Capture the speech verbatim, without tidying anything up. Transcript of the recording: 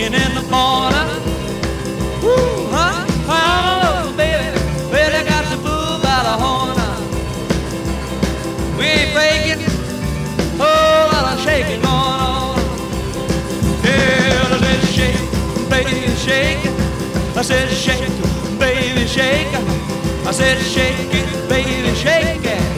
shaking in the corner. Woo, huh? Oh, baby, baby got the bull by the horn. We ain't faking, oh, lot of shaking going on. Yeah, I said shake, baby, shake. I said shake, baby, shake. I said shake it, baby, shake it.